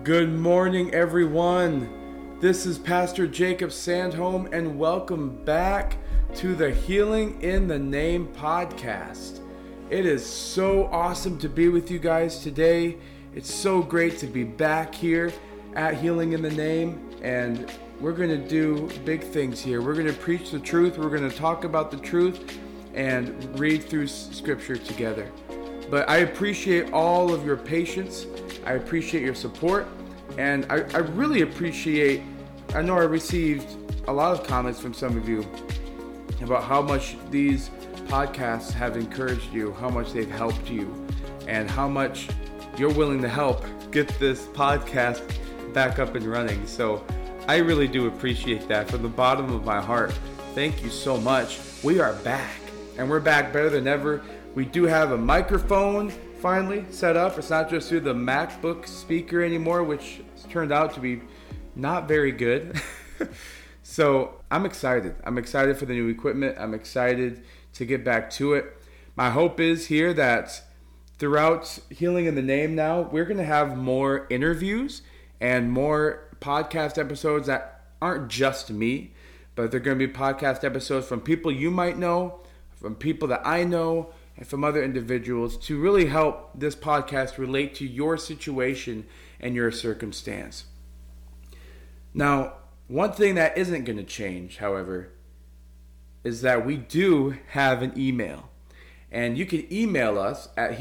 Good morning, everyone. This is Pastor Jacob Sandholm, and welcome back to the Healing in the Name podcast. It is so awesome to be with you guys today. It's so great to be back here at Healing in the Name, and we're going to do big things here. We're going to preach the truth. We're going to talk about the truth and read through Scripture together. But I appreciate all of your patience. I appreciate your support. And I really appreciate, I know I received a lot of comments from some of you about how much these podcasts have encouraged you, how much they've helped you, and how much you're willing to help get this podcast back up and running. So I really do appreciate that from the bottom of my heart. Thank you so much. We are back, and we're back better than ever. We do have a microphone finally set up. It's not just through the MacBook speaker anymore, which turned out to be not very good. So I'm excited. I'm excited for the new equipment. I'm excited to get back to it. My hope is here that throughout Healing in the Name now, we're going to have more interviews and more podcast episodes that aren't just me, but they're going to be podcast episodes from people you might know, from people that I know, and from other individuals to really help this podcast relate to your situation and your circumstance. Now, one thing that isn't going to change, however, is that we do have an email. And you can email us at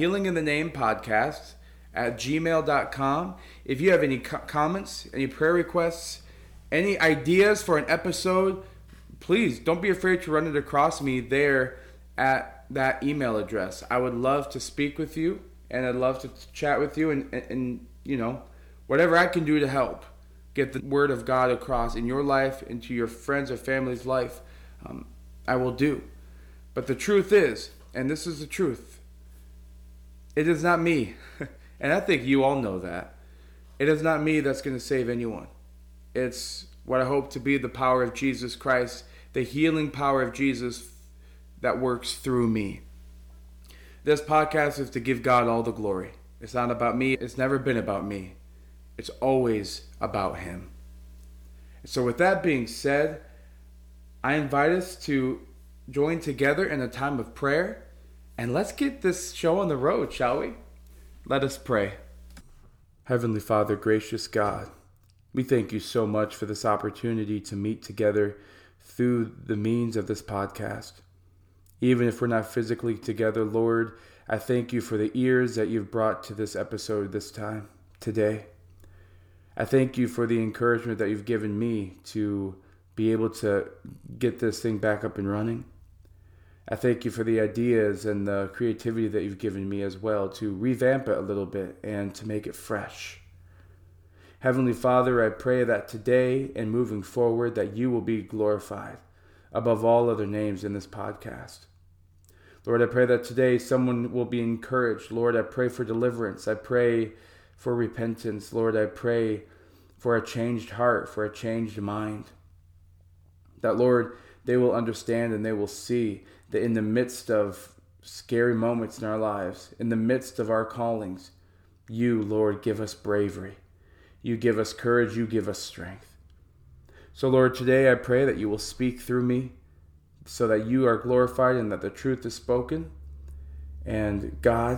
healinginthenamepodcast@gmail.com. If you have any comments, any prayer requests, any ideas for an episode, please don't be afraid to run it across me there at that email address. I would love to speak with you, and I'd love to chat with you, and you know, whatever I can do to help get the word of God across in your life, into your friends or family's life, I will do. But the truth is, and this is the truth, it is not me, and I think you all know that. It is not me that's going to save anyone. It's what I hope to be the power of Jesus Christ, the healing power of Jesus that works through me. This podcast is to give God all the glory. It's not about me. It's never been about me. It's always about Him. So with that being said, I invite us to join together in a time of prayer, and let's get this show on the road, shall we? Let us pray. Heavenly Father, gracious God, we thank you so much for this opportunity to meet together through the means of this podcast. Even if we're not physically together, Lord, I thank you for the ears that you've brought to this episode this time, today. I thank you for the encouragement that you've given me to be able to get this thing back up and running. I thank you for the ideas and the creativity that you've given me as well to revamp it a little bit and to make it fresh. Heavenly Father, I pray that today and moving forward that you will be glorified above all other names in this podcast. Lord, I pray that today someone will be encouraged. Lord, I pray for deliverance. I pray for repentance. Lord, I pray for a changed heart, for a changed mind. That, Lord, they will understand and they will see that in the midst of scary moments in our lives, in the midst of our callings, you, Lord, give us bravery. You give us courage. You give us strength. So, Lord, today I pray that you will speak through me so that you are glorified and that the truth is spoken. And God,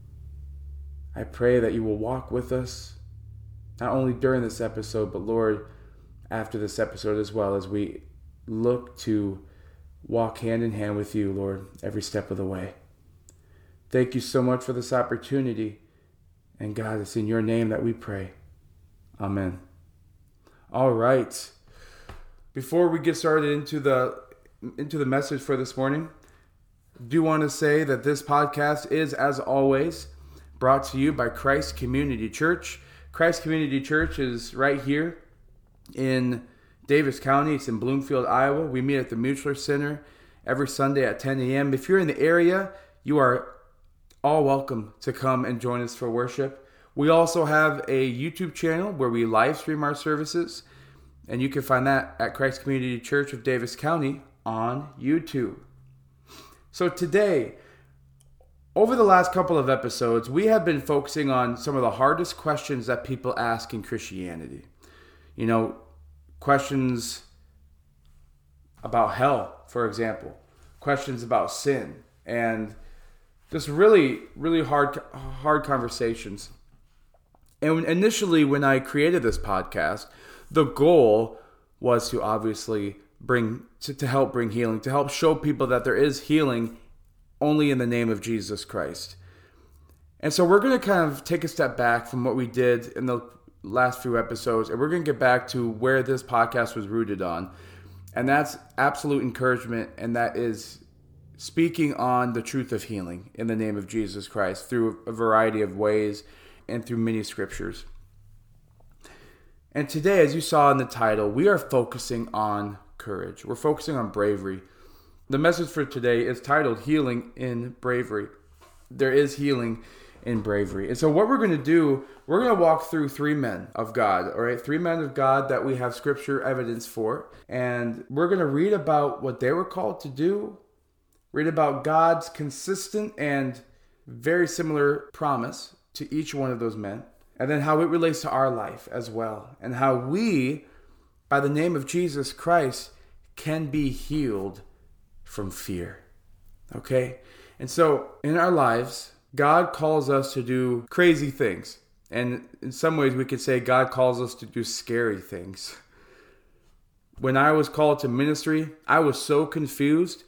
I pray that you will walk with us, not only during this episode, but Lord, after this episode as well, as we look to walk hand in hand with you, Lord, every step of the way. Thank you so much for this opportunity. And God, it's in your name that we pray. Amen. All right. Before we get started into the message for this morning, I do want to say that this podcast is, as always, brought to you by Christ Community Church. Christ Community Church is right here in Davis County. It's in Bloomfield, Iowa. We meet at the Mutual Center every Sunday at 10 a.m. If you're in the area, you are all welcome to come and join us for worship. We also have a YouTube channel where we live stream our services, and you can find that at Christ Community Church of Davis County on YouTube. So today, Over the last couple of episodes, we have been focusing on some of the hardest questions that people ask in Christianity. You know, questions about hell, for example, questions about sin, and just really, really hard conversations. And initially, when I created this podcast, the goal was to obviously to help bring healing, to help show people that there is healing only in the name of Jesus Christ. And so we're going to kind of take a step back from what we did in the last few episodes, and we're going to get back to where this podcast was rooted on. And that's absolute encouragement, and that is speaking on the truth of healing in the name of Jesus Christ through a variety of ways and through many scriptures. And today, as you saw in the title, we are focusing on courage. We're focusing on bravery. The message for today is titled Healing in Bravery. There is healing in bravery. And so what we're going to do, we're going to walk through three men of God, all right? Three men of God that we have scripture evidence for. And we're going to read about what they were called to do, read about God's consistent and very similar promise to each one of those men, and then how it relates to our life as well, and how we, by the name of Jesus Christ, can be healed from fear. Okay? And so in our lives, God calls us to do crazy things. And in some ways we could say God calls us to do scary things. When I was called to ministry, I was so confused.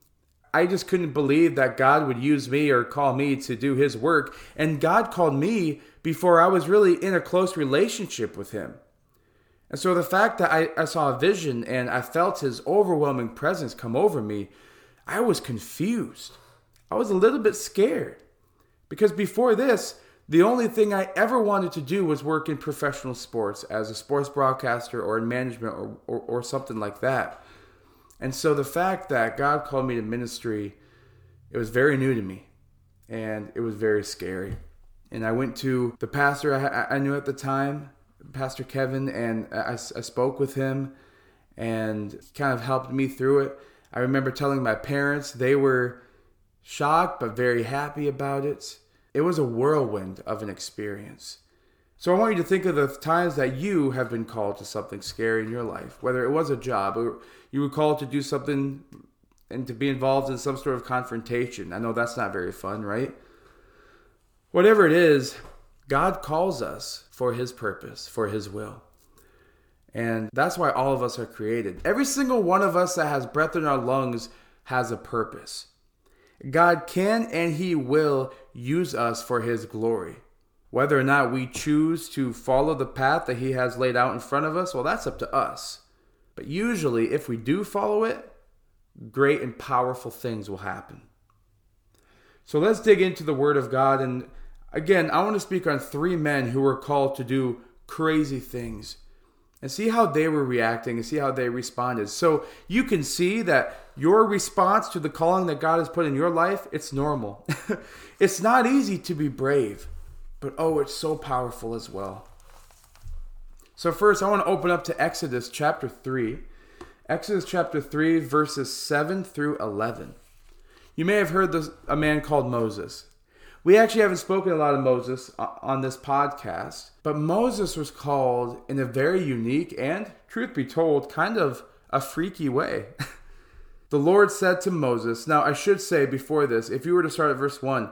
I just couldn't believe that God would use me or call me to do his work. And God called me before I was really in a close relationship with him. And so the fact that I saw a vision and I felt his overwhelming presence come over me, I was confused. I was a little bit scared. Because before this, the only thing I ever wanted to do was work in professional sports as a sports broadcaster or in management or something like that. And so the fact that God called me to ministry, it was very new to me. And it was very scary. And I went to the pastor I knew at the time, Pastor Kevin, and I spoke with him, and he kind of helped me through it. I remember telling my parents. They were shocked but very happy about it. It was a whirlwind of an experience. So I want you to think of the times that you have been called to something scary in your life, whether it was a job or you were called to do something and to be involved in some sort of confrontation. I know that's not very fun, right? Whatever it is, God calls us for his purpose, for his will. And that's why all of us are created. Every single one of us that has breath in our lungs has a purpose. God can and he will use us for his glory. Whether or not we choose to follow the path that he has laid out in front of us, well, that's up to us. But usually, if we do follow it, great and powerful things will happen. So let's dig into the Word of God. And again, I want to speak on three men who were called to do crazy things and see how they were reacting and see how they responded. So you can see that your response to the calling that God has put in your life, it's normal. It's not easy to be brave, but oh, it's so powerful as well. So first, I want to open up to Exodus chapter 3. Exodus chapter 3, verses 7 through 11. You may have heard a man called Moses. We actually haven't spoken a lot of Moses on this podcast, but Moses was called in a very unique and, truth be told, kind of a freaky way. The Lord said to Moses, now I should say before this, if you were to start at verse 1,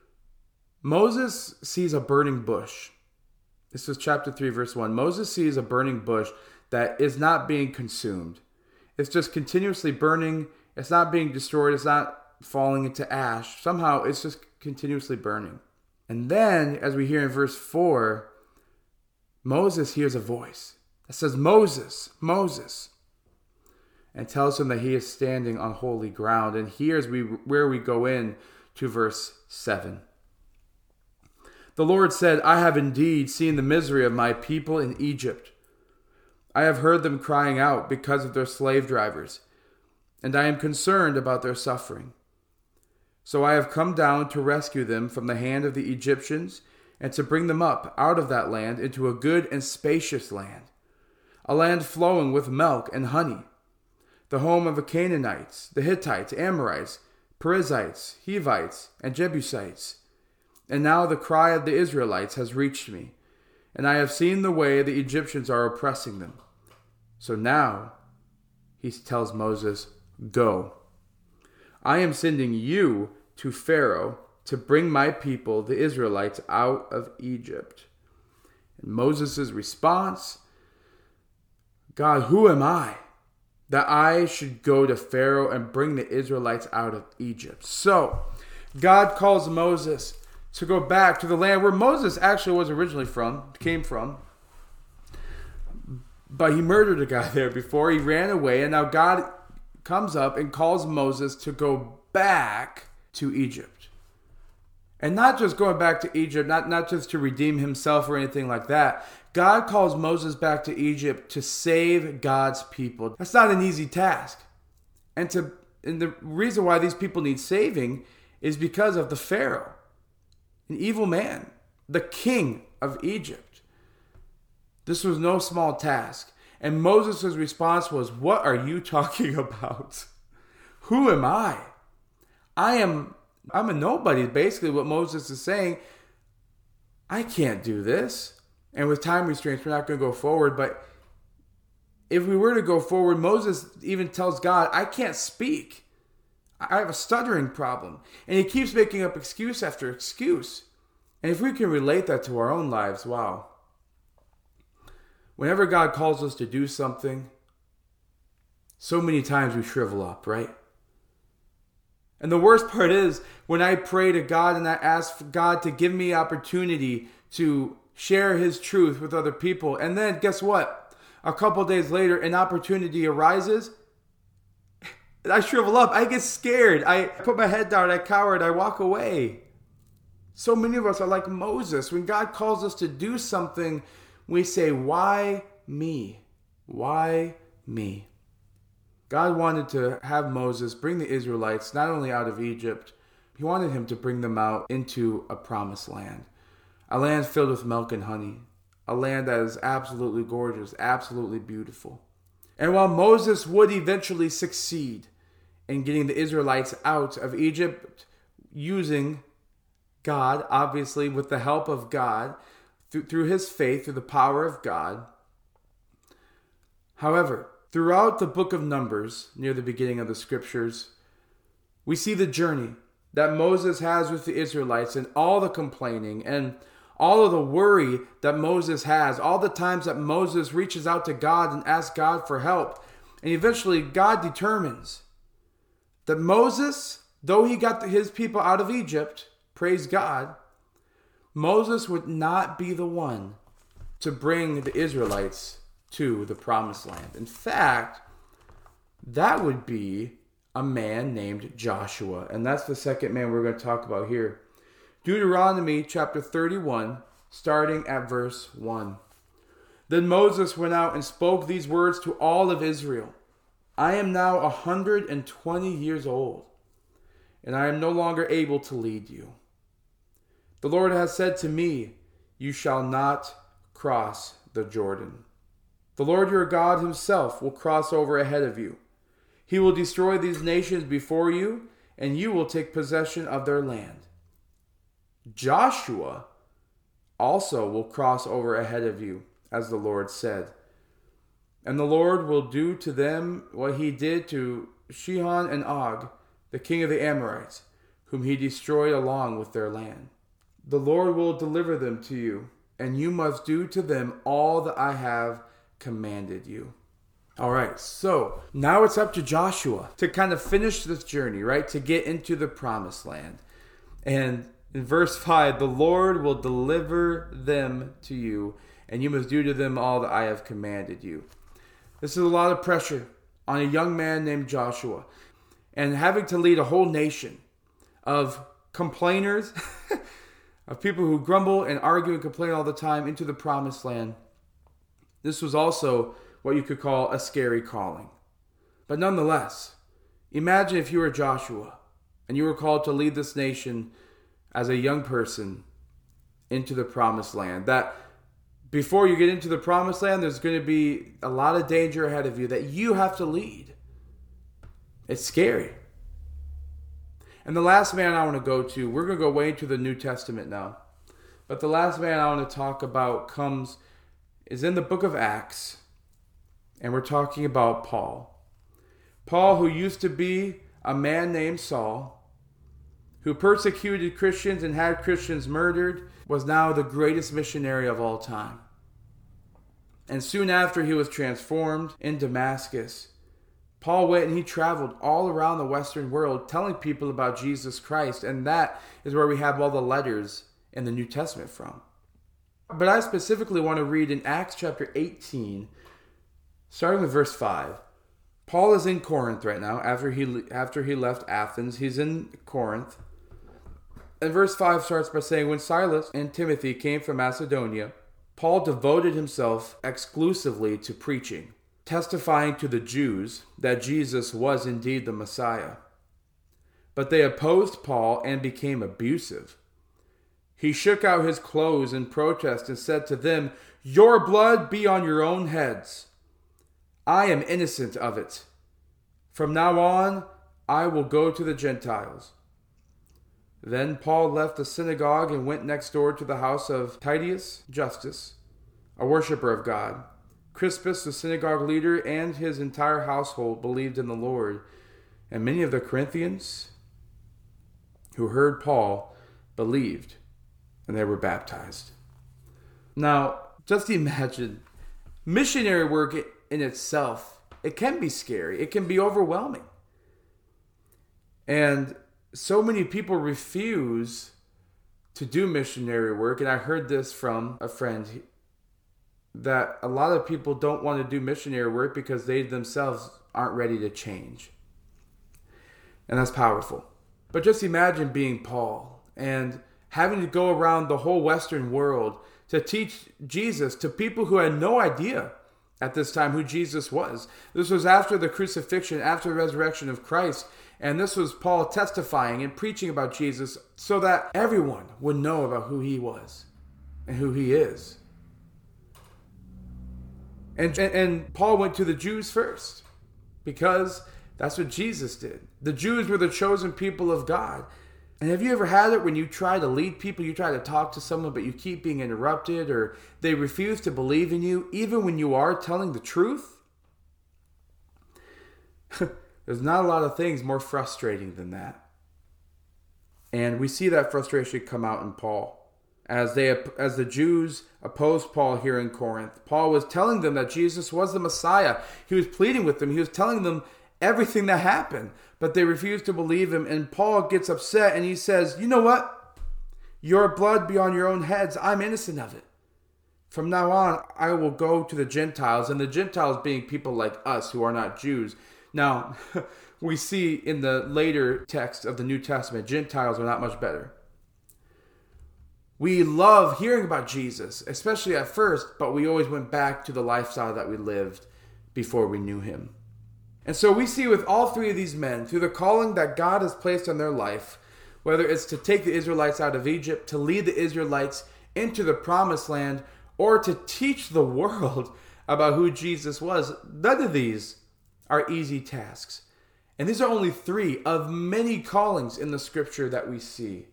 Moses sees a burning bush. This is chapter 3, verse 1. Moses sees a burning bush that is not being consumed. It's just continuously burning. It's not being destroyed. It's not falling into ash. Somehow it's just continuously burning. And then, as we hear in verse 4, Moses hears a voice that says, Moses, Moses, and tells him that he is standing on holy ground. And here's where we go in to verse 7. The Lord said, I have indeed seen the misery of my people in Egypt. I have heard them crying out because of their slave drivers, and I am concerned about their suffering. So I have come down to rescue them from the hand of the Egyptians and to bring them up out of that land into a good and spacious land, a land flowing with milk and honey, the home of the Canaanites, the Hittites, Amorites, Perizzites, Hivites, and Jebusites. And now the cry of the Israelites has reached me, and I have seen the way the Egyptians are oppressing them. So now, he tells Moses, go. I am sending you to Pharaoh to bring my people, the Israelites, out of Egypt. And Moses' response, God, who am I that I should go to Pharaoh and bring the Israelites out of Egypt? So, God calls Moses to go back to the land where Moses actually was originally came from. But he murdered a guy there before. He ran away, and now God comes up and calls Moses to go back to Egypt. And not just going back to Egypt, not just to redeem himself or anything like that. God calls Moses back to Egypt to save God's people. That's not an easy task. And the reason why these people need saving is because of the Pharaoh, an evil man, the king of Egypt. This was no small task. And Moses' response was, what are you talking about? Who am I? I'm a nobody, basically what Moses is saying. I can't do this. And with time restraints, we're not going to go forward. But if we were to go forward, Moses even tells God, I can't speak. I have a stuttering problem. And he keeps making up excuse after excuse. And if we can relate that to our own lives, wow. Whenever God calls us to do something, so many times we shrivel up, right? And the worst part is when I pray to God and I ask God to give me opportunity to share his truth with other people. And then guess what? A couple days later, an opportunity arises. I shrivel up. I get scared. I put my head down. I cower and I walk away. So many of us are like Moses. When God calls us to do something, we say, why me? Why me? God wanted to have Moses bring the Israelites not only out of Egypt, he wanted him to bring them out into a promised land. A land filled with milk and honey. A land that is absolutely gorgeous, absolutely beautiful. And while Moses would eventually succeed in getting the Israelites out of Egypt using God, obviously with the help of God, through his faith, through the power of God. However, throughout the book of Numbers, near the beginning of the scriptures, we see the journey that Moses has with the Israelites and all the complaining and all of the worry that Moses has, all the times that Moses reaches out to God and asks God for help. And eventually God determines that Moses, though he got his people out of Egypt, praise God, Moses would not be the one to bring the Israelites to the promised land. In fact, that would be a man named Joshua. And that's the second man we're going to talk about here. Deuteronomy chapter 31, starting at verse 1. Then Moses went out and spoke these words to all of Israel. I am now 120 years old, and I am no longer able to lead you. The Lord has said to me, you shall not cross the Jordan. The Lord your God himself will cross over ahead of you. He will destroy these nations before you, and you will take possession of their land. Joshua also will cross over ahead of you, as the Lord said. And the Lord will do to them what he did to Sihon and Og, the king of the Amorites, whom he destroyed along with their land. The Lord will deliver them to you, and you must do to them all that I have commanded you. All right, so now it's up to Joshua to kind of finish this journey, right? To get into the promised land. And in verse 5, the Lord will deliver them to you, and you must do to them all that I have commanded you. This is a lot of pressure on a young man named Joshua. And having to lead a whole nation of complainers, of people who grumble and argue and complain all the time into the promised land. This was also what you could call a scary calling. But nonetheless, imagine if you were Joshua and you were called to lead this nation as a young person into the promised land. That before you get into the promised land, there's going to be a lot of danger ahead of you that you have to lead. It's scary. And the last man I want to go to, we're going to go way into the New Testament now. But the last man I want to talk about is in the book of Acts. And we're talking about Paul. Paul, who used to be a man named Saul, who persecuted Christians and had Christians murdered, was now the greatest missionary of all time. And soon after he was transformed in Damascus, Paul went and he traveled all around the Western world telling people about Jesus Christ. And that is where we have all the letters in the New Testament from. But I specifically want to read in Acts chapter 18, starting with verse 5. Paul is in Corinth right now. After he left Athens, he's in Corinth. And verse 5 starts by saying, when Silas and Timothy came from Macedonia, Paul devoted himself exclusively to preaching, testifying to the Jews that Jesus was indeed the Messiah. But they opposed Paul and became abusive. He shook out his clothes in protest and said to them, "Your blood be on your own heads. I am innocent of it. From now on, I will go to the Gentiles." Then Paul left the synagogue and went next door to the house of Titius Justus, a worshiper of God. Crispus, the synagogue leader, and his entire household believed in the Lord. And many of the Corinthians who heard Paul believed, and they were baptized. Now, just imagine, missionary work in itself, it can be scary. It can be overwhelming. And so many people refuse to do missionary work. And I heard this from a friend, that a lot of people don't want to do missionary work because they themselves aren't ready to change. And that's powerful. But just imagine being Paul and having to go around the whole Western world to teach Jesus to people who had no idea at this time who Jesus was. This was after the crucifixion, after the resurrection of Christ. And this was Paul testifying and preaching about Jesus so that everyone would know about who he was and who he is. And Paul went to the Jews first because that's what Jesus did. The Jews were the chosen people of God. And have you ever had it when you try to lead people, you try to talk to someone, but you keep being interrupted, or they refuse to believe in you, even when you are telling the truth? There's not a lot of things more frustrating than that. And we see that frustration come out in Paul. As the Jews opposed Paul here in Corinth, Paul was telling them that Jesus was the Messiah. He was pleading with them. He was telling them everything that happened, but they refused to believe him. And Paul gets upset and he says, "You know what? Your blood be on your own heads. I'm innocent of it. From now on, I will go to the Gentiles," and the Gentiles being people like us who are not Jews. Now, we see in the later text of the New Testament, Gentiles are not much better. We love hearing about Jesus, especially at first, but we always went back to the lifestyle that we lived before we knew him. And so we see with all three of these men, through the calling that God has placed on their life, whether it's to take the Israelites out of Egypt, to lead the Israelites into the promised land, or to teach the world about who Jesus was, none of these are easy tasks. And these are only three of many callings in the scripture that we see.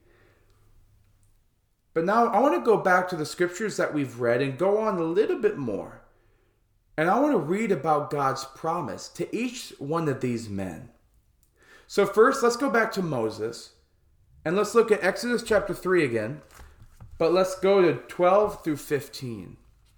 But now I want to go back to the scriptures that we've read and go on a little bit more. And I want to read about God's promise to each one of these men. So first, let's go back to Moses. And let's look at Exodus chapter 3 again. But let's go to 12 through 15.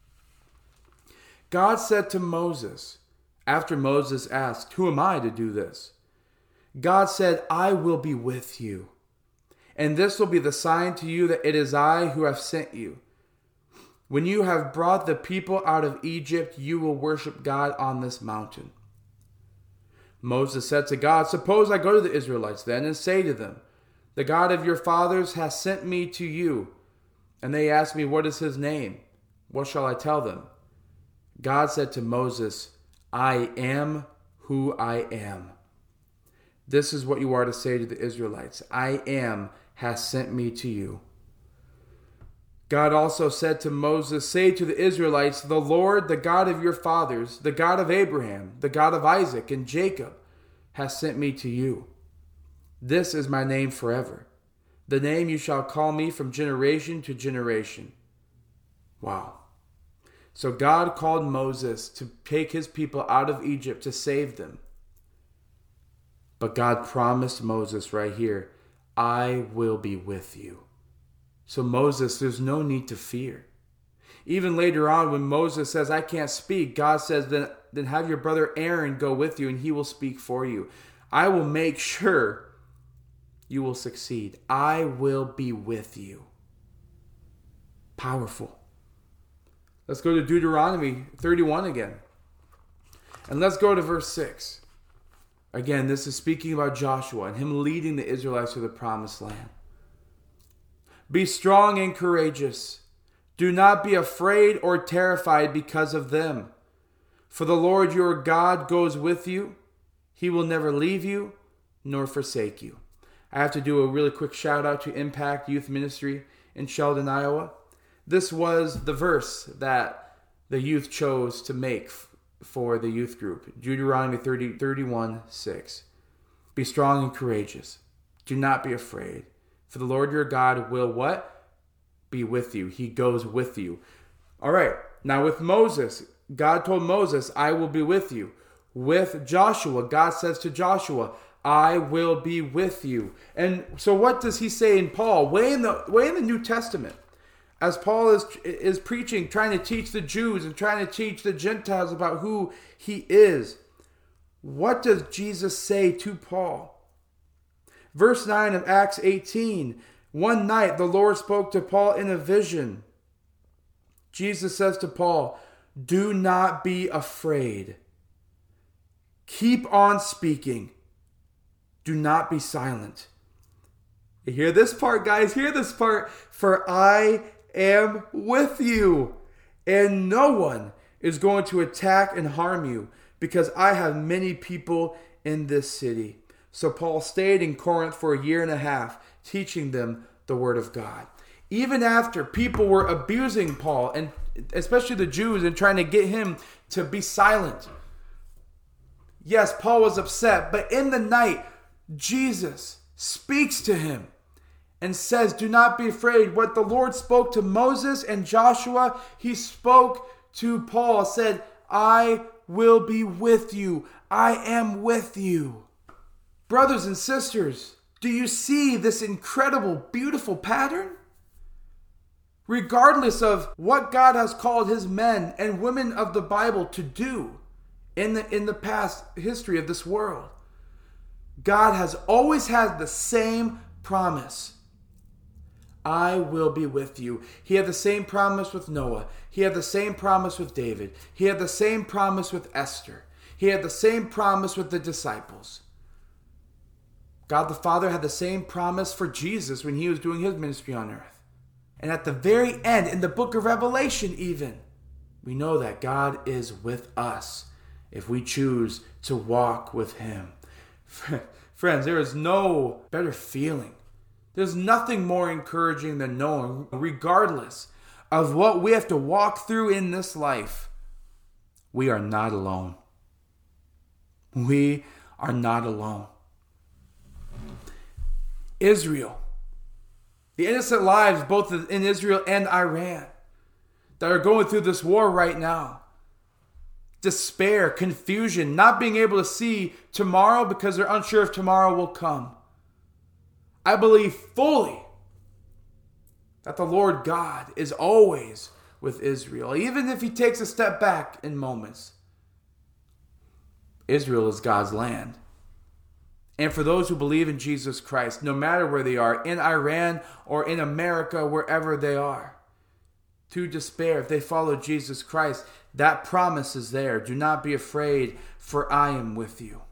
God said to Moses, after Moses asked, "Who am I to do this?" God said, "I will be with you. And this will be the sign to you that it is I who have sent you. When you have brought the people out of Egypt, you will worship God on this mountain." Moses said to God, "Suppose I go to the Israelites then and say to them, 'The God of your fathers has sent me to you.' And they ask me, 'What is his name?' What shall I tell them?" God said to Moses, "I am who I am. This is what you are to say to the Israelites. I am has sent me to you." God also said to Moses, "Say to the Israelites, 'The Lord, the God of your fathers, the God of Abraham, the God of Isaac and Jacob, has sent me to you.'" This is my name forever, the name you shall call me from generation to generation. Wow. So God called Moses to take his people out of Egypt to save them. But God promised Moses right here, I will be with you. So Moses, there's no need to fear. Even later on when Moses says, I can't speak, God says, then have your brother Aaron go with you and he will speak for you. I will make sure you will succeed. I will be with you. Powerful. Let's go to Deuteronomy 31 again. And let's go to verse 6. Again, this is speaking about Joshua and him leading the Israelites to the promised land. Be strong and courageous. Do not be afraid or terrified because of them. For the Lord your God goes with you. He will never leave you nor forsake you. I have to do a really quick shout out to Impact Youth Ministry in Sheldon, Iowa. This was the verse that the youth chose to make for the youth group. Deuteronomy 31:6. Be strong and courageous. Do not be afraid. For the Lord your God will what? Be with you. He goes with you. All right. Now with Moses, God told Moses, I will be with you. With Joshua, God says to Joshua, I will be with you. And so what does he say in Paul? Way in the New Testament, as Paul is preaching, trying to teach the Jews and trying to teach the Gentiles about who he is. What does Jesus say to Paul? Verse 9 of Acts 18. One night the Lord spoke to Paul in a vision. Jesus says to Paul, do not be afraid. Keep on speaking. Do not be silent. You hear this part, guys? Hear this part. For I am with you, and no one is going to attack and harm you, because I have many people in this city. So Paul stayed in Corinth for 1.5 years, teaching them the word of God. Even after people were abusing Paul, and especially the Jews, and trying to get him to be silent. Yes, Paul was upset, but in the night, Jesus speaks to him and says, do not be afraid. What the Lord spoke to Moses and Joshua, he spoke to Paul, said, I will be with you. I am with you. Brothers and sisters, do you see this incredible, beautiful pattern? Regardless of what God has called his men and women of the Bible to do in the past history of this world, God has always had the same promise. I will be with you. He had the same promise with Noah. He had the same promise with David. He had the same promise with Esther. He had the same promise with the disciples. God the Father had the same promise for Jesus when he was doing his ministry on earth. And at the very end, in the book of Revelation even, we know that God is with us if we choose to walk with him. Friends, there is no better feeling. There's nothing more encouraging than knowing, regardless of what we have to walk through in this life, we are not alone. We are not alone. Israel, the innocent lives both in Israel and Iran that are going through this war right now. Despair, confusion, not being able to see tomorrow because they're unsure if tomorrow will come. I believe fully that the Lord God is always with Israel, even if he takes a step back in moments. Israel is God's land. And for those who believe in Jesus Christ, no matter where they are, in Iran or in America, wherever they are, to despair, if they follow Jesus Christ, that promise is there. Do not be afraid, for I am with you.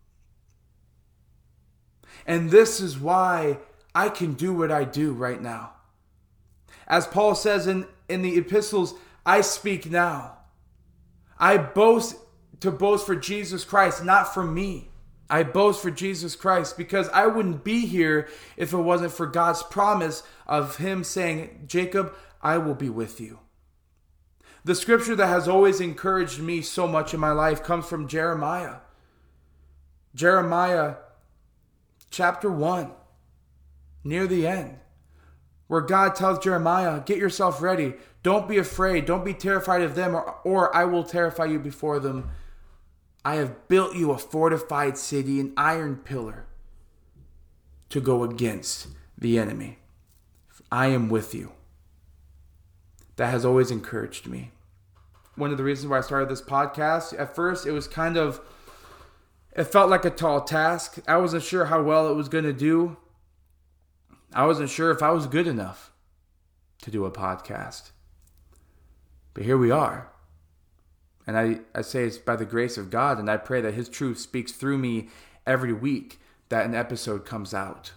And this is why I can do what I do right now. As Paul says in the epistles, I speak now. I boast for Jesus Christ, not for me. I boast for Jesus Christ because I wouldn't be here if it wasn't for God's promise of him saying, Jacob, I will be with you. The scripture that has always encouraged me so much in my life comes from Jeremiah. Jeremiah chapter 1, near the end, where God tells Jeremiah, get yourself ready. Don't be afraid. Don't be terrified of them, or I will terrify you before them. I have built you a fortified city, an iron pillar, to go against the enemy. I am with you. That has always encouraged me. One of the reasons why I started this podcast, at first it felt like a tall task. I wasn't sure how well it was going to do. I wasn't sure if I was good enough to do a podcast. But here we are. And I say it's by the grace of God, and I pray that His truth speaks through me every week that an episode comes out.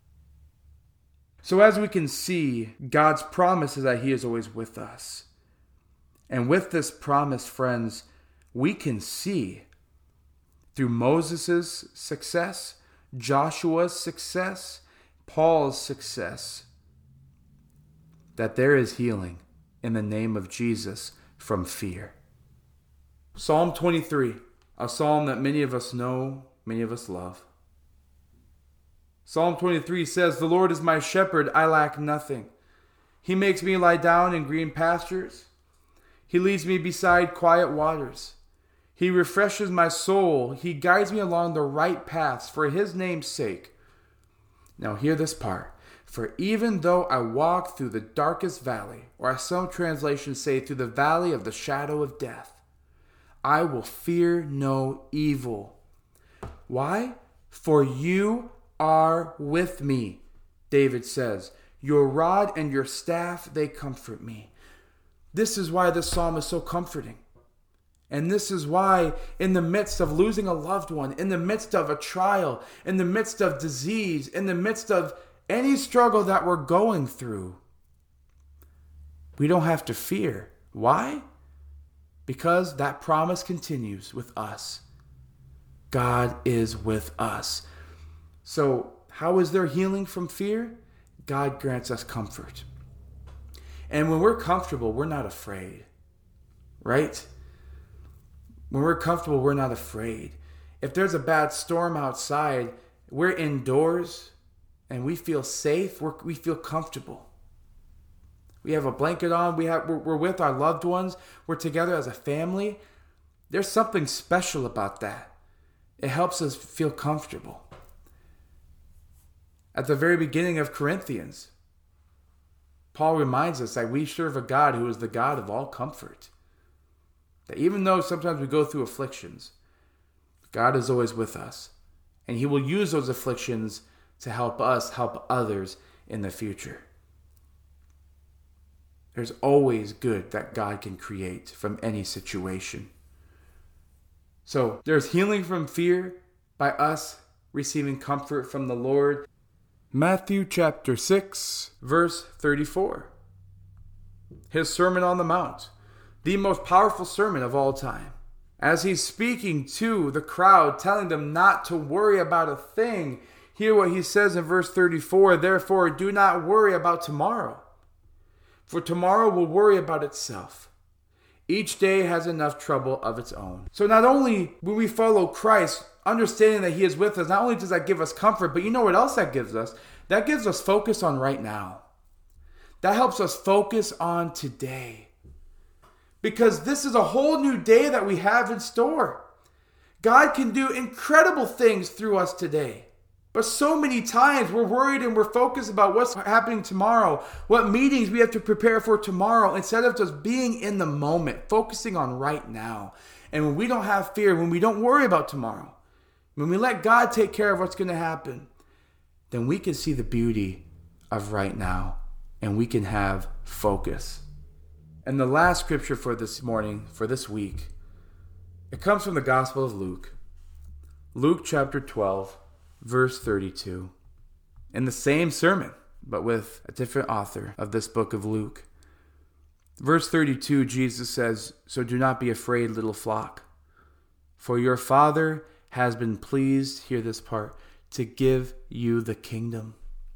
So as we can see, God's promise is that He is always with us. And with this promise, friends, we can see through Moses' success, Joshua's success, Paul's success, that there is healing in the name of Jesus from fear. Psalm 23, a psalm that many of us know, many of us love. Psalm 23 says, the Lord is my shepherd, I lack nothing. He makes me lie down in green pastures. He leads me beside quiet waters. He refreshes my soul. He guides me along the right paths for His name's sake. Now hear this part. For even though I walk through the darkest valley, or as some translations say, through the valley of the shadow of death, I will fear no evil. Why? For you are with me, David says. Your rod and your staff, they comfort me. This is why this psalm is so comforting. And this is why in the midst of losing a loved one, in the midst of a trial, in the midst of disease, in the midst of any struggle that we're going through, we don't have to fear. Why? Because that promise continues with us. God is with us. So how is there healing from fear? God grants us comfort. And when we're comfortable, we're not afraid. Right? When we're comfortable, we're not afraid. If there's a bad storm outside, we're indoors and we feel safe. We feel comfortable. We have a blanket on. We're with our loved ones. We're together as a family. There's something special about that. It helps us feel comfortable. At the very beginning of Corinthians, Paul reminds us that we serve a God who is the God of all comfort. That even though sometimes we go through afflictions, God is always with us. And He will use those afflictions to help us help others in the future. There's always good that God can create from any situation. So there's healing from fear by us receiving comfort from the Lord. Matthew chapter 6, verse 34. His Sermon on the Mount, the most powerful sermon of all time. As He's speaking to the crowd, telling them not to worry about a thing, hear what He says in verse 34, therefore do not worry about tomorrow, for tomorrow will worry about itself. Each day has enough trouble of its own. So not only when we follow Christ, understanding that He is with us, not only does that give us comfort, but you know what else that gives us? That gives us focus on right now. That helps us focus on today. Because this is a whole new day that we have in store. God can do incredible things through us today. But so many times we're worried and we're focused about what's happening tomorrow, what meetings we have to prepare for tomorrow, instead of just being in the moment, focusing on right now. And when we don't have fear, when we don't worry about tomorrow, when we let God take care of what's going to happen, then we can see the beauty of right now and we can have focus. And the last scripture for this morning, for this week, it comes from the Gospel of Luke. Luke chapter 12. Verse 32. In the same sermon, but with a different author of this book of Luke. Verse 32, Jesus says, so do not be afraid, little flock, for your Father has been pleased, hear this part, to give you the kingdom.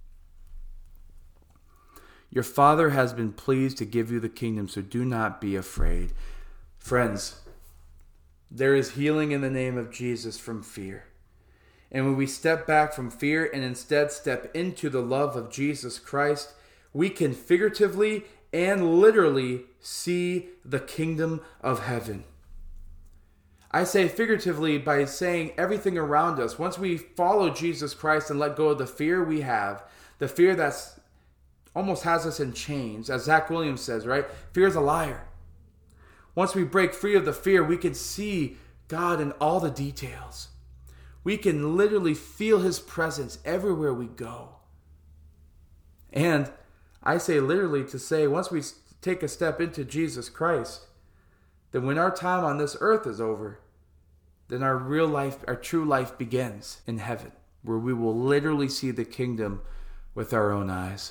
Your Father has been pleased to give you the kingdom, so do not be afraid. Friends, there is healing in the name of Jesus from fear. And when we step back from fear and instead step into the love of Jesus Christ, we can figuratively and literally see the kingdom of heaven. I say figuratively by saying everything around us. Once we follow Jesus Christ and let go of the fear we have, the fear that's almost has us in chains, as Zach Williams says, right? Fear is a liar. Once we break free of the fear, we can see God in all the details. We can literally feel his presence everywhere we go. And I say literally to say, once we take a step into Jesus Christ, then when our time on this earth is over, then our real life, our true life begins in heaven, where we will literally see the kingdom with our own eyes.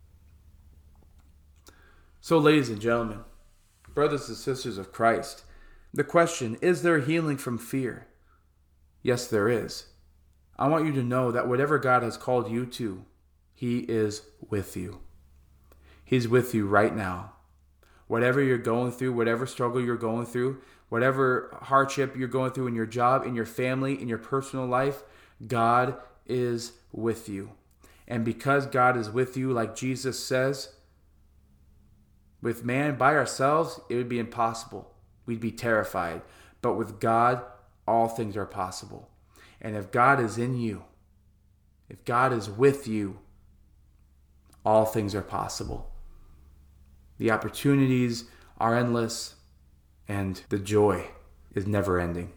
So, ladies and gentlemen, brothers and sisters of Christ, the question, is there healing from fear? Yes, there is. I want you to know that whatever God has called you to, he is with you. He's with you right now. Whatever you're going through, whatever struggle you're going through, whatever hardship you're going through in your job, in your family, in your personal life, God is with you. And because God is with you, like Jesus says, with man, by ourselves, it would be impossible. We'd be terrified. But with God, all things are possible. And if God is in you, if God is with you, all things are possible. The opportunities are endless, and the joy is never ending.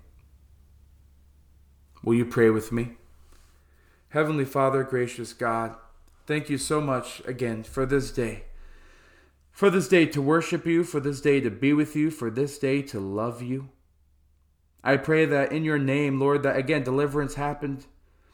Will you pray with me? Heavenly Father, gracious God, thank you so much again for this day. For this day to worship you, for this day to be with you, for this day to love you. I pray that in your name, Lord, that again, deliverance happened.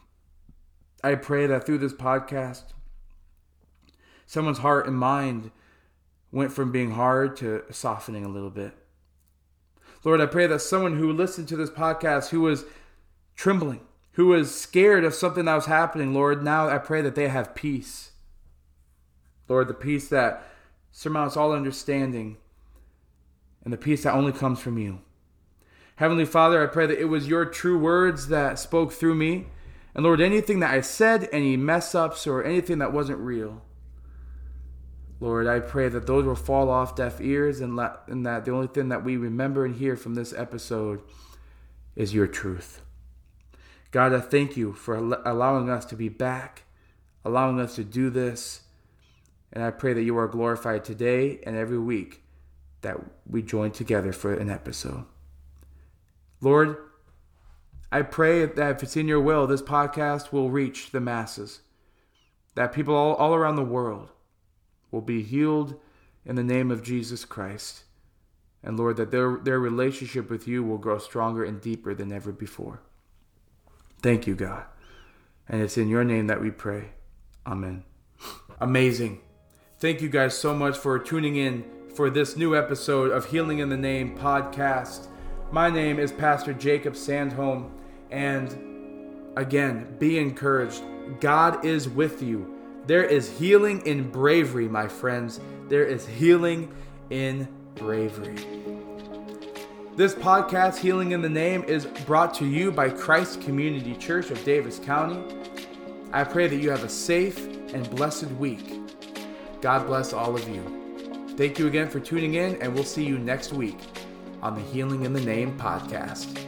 I pray that through this podcast, someone's heart and mind went from being hard to softening a little bit. Lord, I pray that someone who listened to this podcast, who was trembling, who was scared of something that was happening, Lord, now I pray that they have peace. Lord, the peace that surmounts all understanding and the peace that only comes from you. Heavenly Father, I pray that it was your true words that spoke through me. And Lord, anything that I said, any mess ups or anything that wasn't real, Lord, I pray that those will fall off deaf ears and that the only thing that we remember and hear from this episode is your truth. God, I thank you for allowing us to be back, allowing us to do this. And I pray that you are glorified today and every week that we join together for an episode. Lord, I pray that if it's in your will, this podcast will reach the masses, that people all around the world will be healed in the name of Jesus Christ. And Lord, that their relationship with you will grow stronger and deeper than ever before. Thank you, God. And it's in your name that we pray. Amen. Amazing. Thank you guys so much for tuning in for this new episode of Healing in the Name podcast. My name is Pastor Jacob Sandholm. And again, be encouraged. God is with you. There is healing in bravery, my friends. There is healing in bravery. This podcast, Healing in the Name, is brought to you by Christ Community Church of Davis County. I pray that you have a safe and blessed week. God bless all of you. Thank you again for tuning in, and we'll see you next week on the Healing in the Name podcast.